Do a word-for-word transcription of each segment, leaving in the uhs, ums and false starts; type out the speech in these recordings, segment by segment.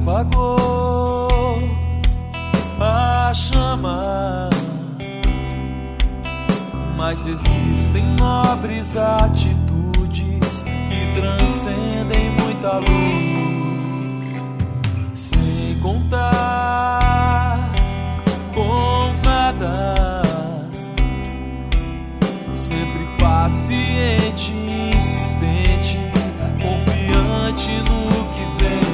apagou a chama, mas existem nobres atitudes que transcendem muita luz, sem contar com nada, sempre paciente, insistente, confiante no que vem.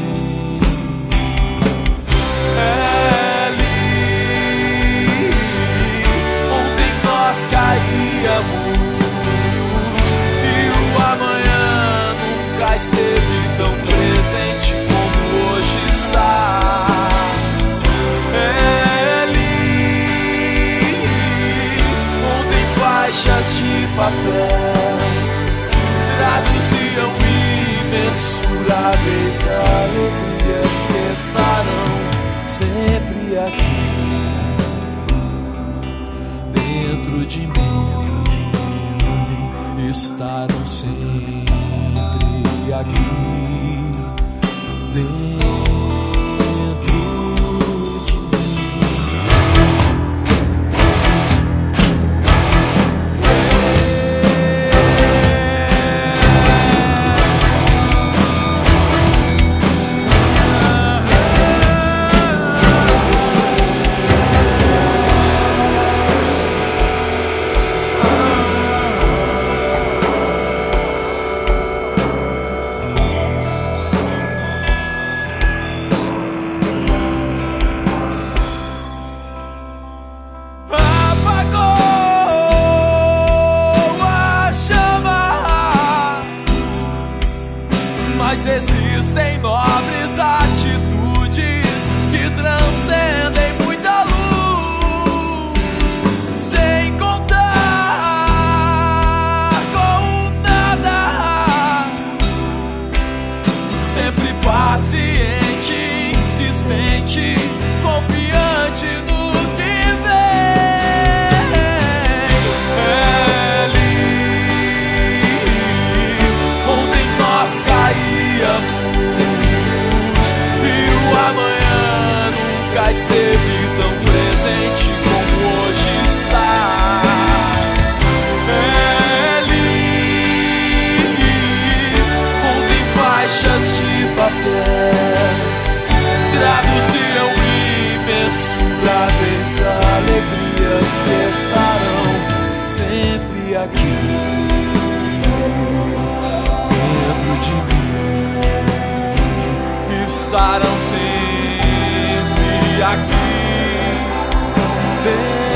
Caíamos e o amanhã nunca esteve tão presente como hoje está. Ele ontem faixas de papel traduziam imensuráveis alegrias que estarão sempre aqui dentro de mim, estarão sempre aqui dentro de mim. Mas existem nobres atitudes que transcendem muita luz, sem contar com nada, sempre paciente, insistente, confiante no que vem. Ele ontem nós caímos e o amanhã nunca esteve tão presente como hoje está. Ele ontem faixas de papel traduziam imensuráveis alegrias que estarão sempre aqui dentro de mim, estarão sempre aqui dentro.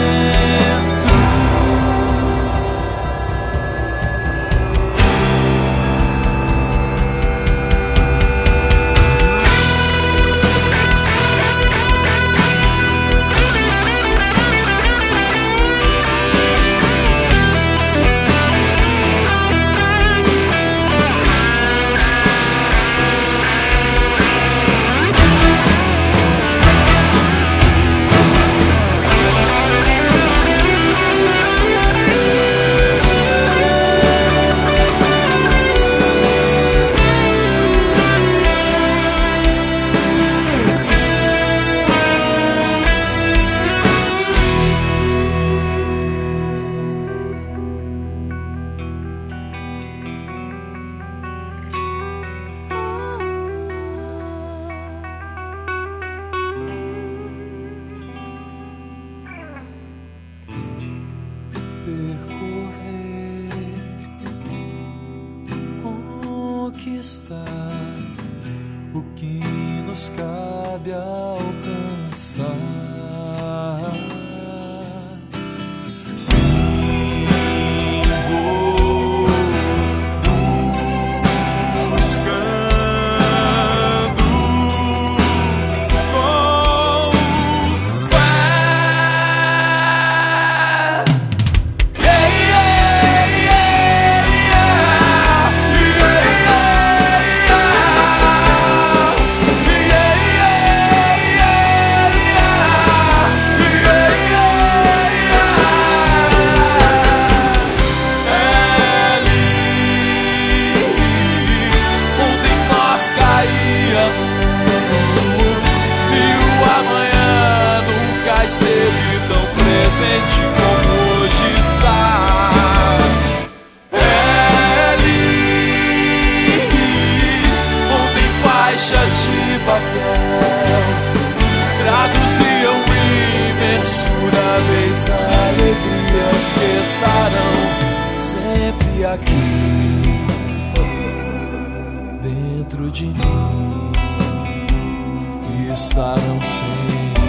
Percorrer, conquistar o que nos cabe alcançar. Sim, vou buscando com fé. Yeah. caixas de papel traduziam imensuráveis alegrias que estarão sempre aqui dentro de mim e estarão sempre